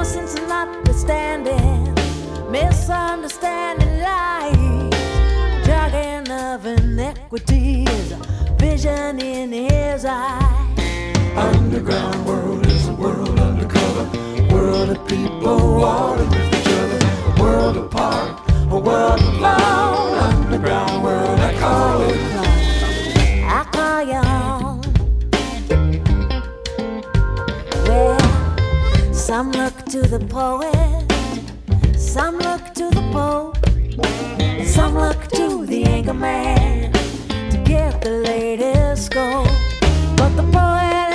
blessings notwithstanding, misunderstanding life, jargon of inequity is a vision in his eye. Underground world is a world undercover, world of people warring with each other, a world apart, a world alone. Underground world, I call it home. I call you home. Well, some look to the poet, some look to the pope, some look to the anchor man to get the latest scope. But the poet